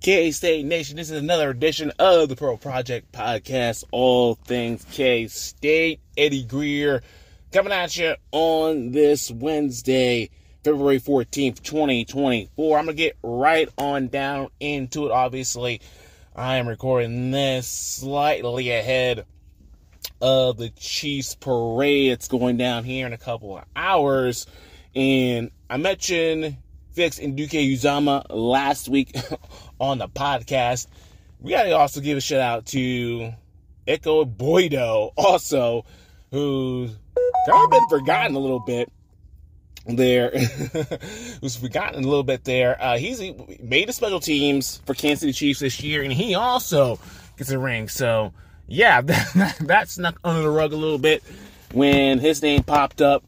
K-State Nation, this is another edition of the Pro Project Podcast, all things K-State. Eddie Greer coming at you on this Wednesday, February 14th, 2024. I'm going to get right on down into it. Obviously, I am recording this slightly ahead of the Chiefs parade. It's going down here in a couple of hours. And I mentioned Felix Anudike-Uzomah last week on the podcast. We got to also give a shout out to Ekow Boye-Doe, also, who's kind of been forgotten a little bit there. He's made the special teams for Kansas City Chiefs this year, and he also gets a ring. So, yeah, that snuck under the rug a little bit when his name popped up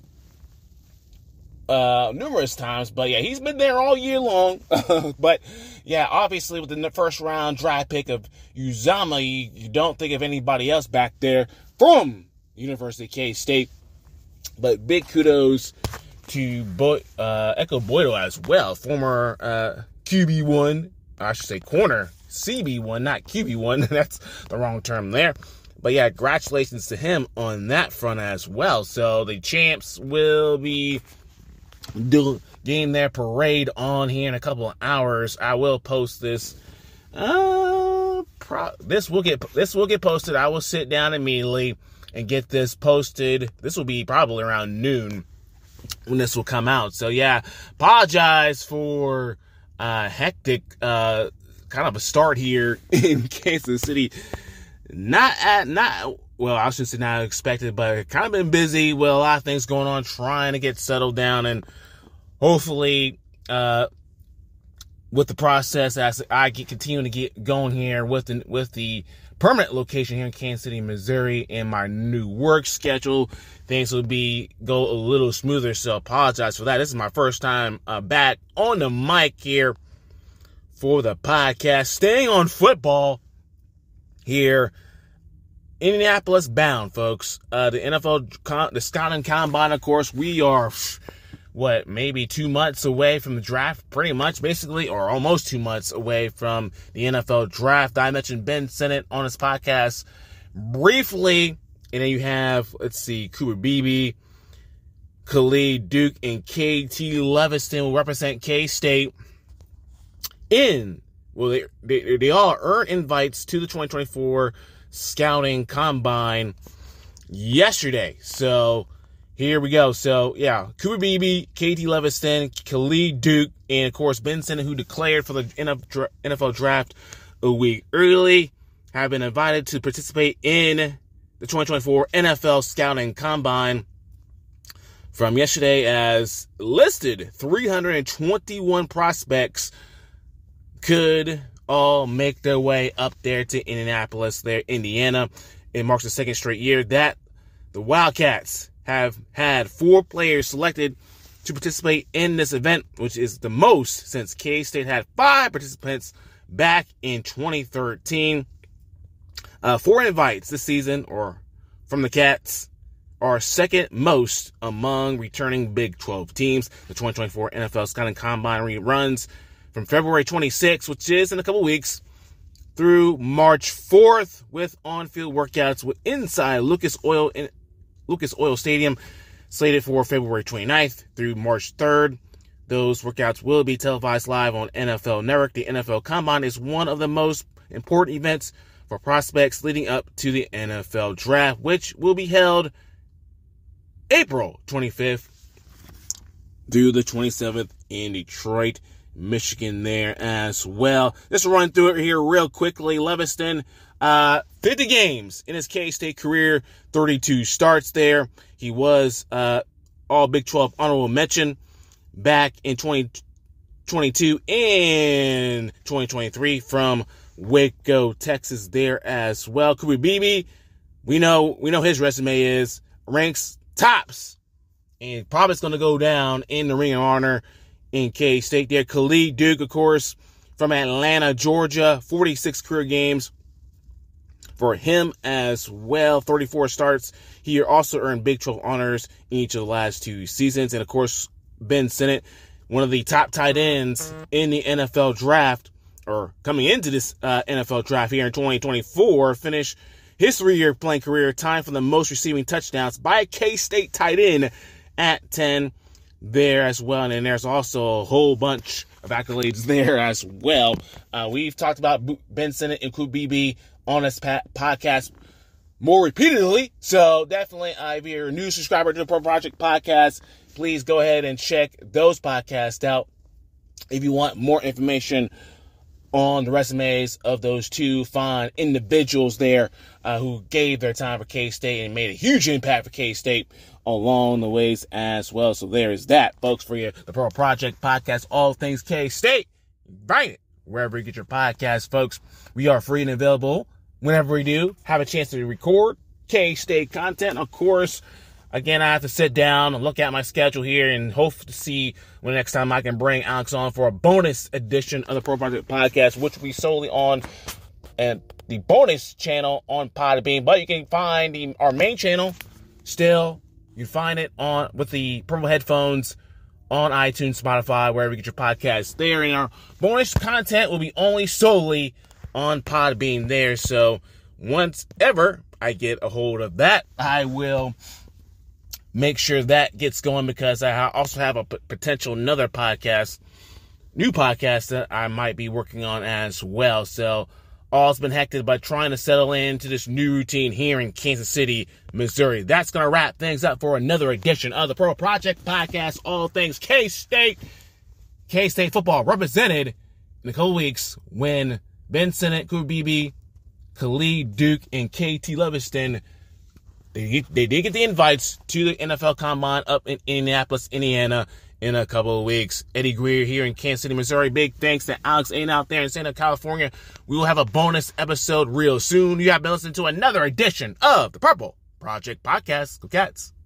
numerous times, but yeah, he's been there all year long. But yeah, obviously with the first round draft pick of Uzomah, you don't think of anybody else back there from University of K-State. But big kudos to Ekow Boye-Doe as well, former QB1, I should say corner CB1, not QB1. That's the wrong term there. But yeah, congratulations to him on that front as well. So the champs will be getting their parade on here in a couple of hours. I will post this. This will get posted. I will sit down immediately and get this posted. This will be probably around noon when this will come out. So yeah, apologize for hectic kind of a start here in Kansas City. Well, I shouldn't say not expected, but kind of been busy with a lot of things going on, trying to get settled down, and hopefully, with the process as I continue to get going here with the permanent location here in Kansas City, Missouri, and my new work schedule, things will go a little smoother. So, apologize for that. This is my first time back on the mic here for the podcast. Staying on football here. Indianapolis bound, folks. The NFL, the scouting combine, of course, we are, maybe 2 months away from the draft, pretty much, basically, or almost 2 months away from the NFL draft. I mentioned Ben Sinnott on his podcast briefly, and then you have, Cooper Beebe, Khalid Duke, and KT Leviston will represent K-State they all earned invites to the 2024 scouting combine yesterday. So here we go. So yeah, Cooper Beebe, KT Leviston, Khalid Duke, and of course Ben Sinnott, who declared for the NFL draft a week early, have been invited to participate in the 2024 NFL scouting combine from yesterday. As listed, 321 prospects could all make their way up there to Indianapolis, Indiana. It marks the second straight year that the Wildcats have had 4 players selected to participate in this event, which is the most since K-State had 5 participants back in 2013. 4 invites this season, or from the Cats, are second most among returning Big 12 teams. The 2024 NFL Scouting Combine runs from February 26th, which is in a couple weeks, through March 4th, with on-field workouts inside Lucas Oil Stadium, slated for February 29th through March 3rd. Those workouts will be televised live on NFL Network. The NFL Combine is one of the most important events for prospects leading up to the NFL Draft, which will be held April 25th through the 27th in Detroit, Michigan there as well. Let's run through it here real quickly. Leviston, 50 games in his K-State career, 32 starts there. He was all Big 12 honorable mention back in 2022 and 2023 from Waco, Texas there as well. Cooper Beebe, we know his resume ranks tops, and probably it's going to go down in the Ring of Honor in K-State there. Khalid Duke, of course, from Atlanta, Georgia, 46 career games for him as well. 34 starts. He also earned Big 12 honors in each of the last 2 seasons. And, of course, Ben Sinnott, one of the top tight ends in the NFL draft, or coming into this NFL draft here in 2024, finished his 3-year playing career tying for the most receiving touchdowns by a K-State tight end at 10 there as well. And then there's also a whole bunch of accolades there as well. We've talked about Ben Sinnott and Kubibi on this podcast more repeatedly. So definitely, if you're a new subscriber to the Pro Project Podcast, please go ahead and check those podcasts out if you want more information on the resumes of those two fine individuals there who gave their time for K-State and made a huge impact for K-State along the ways as well. So there is that, folks, for you. The Pro Project Podcast, all things K-State. Find it wherever you get your podcasts, folks. We are free and available whenever we do have a chance to record K-State content. Of course, again, I have to sit down and look at my schedule here and hope to see when next time I can bring Alex on for a bonus edition of the Pro Project Podcast, which will be solely on and the bonus channel on Podbean. But you can find our main channel still. You can find it on with the purple headphones on iTunes, Spotify, wherever you get your podcasts there. And our bonus content will be only solely on Podbean there. So once ever I get a hold of that, I will make sure that gets going, because I also have a potential another podcast, new podcast that I might be working on as well. So all's been hectic by trying to settle into this new routine here in Kansas City, Missouri. That's going to wrap things up for another edition of the Pro Project Podcast, all things K-State. K-State football represented in a couple weeks when Ben Sinnott, Kubibi, Khalid Duke, and KT Leviston, they did get the invites to the NFL Combine up in Indianapolis, Indiana in a couple of weeks. Eddie Greer here in Kansas City, Missouri. Big thanks to Alex Aiden out there in Santa California. We will have a bonus episode real soon. You have been listening to another edition of the Purple Project Podcast. Go Cats.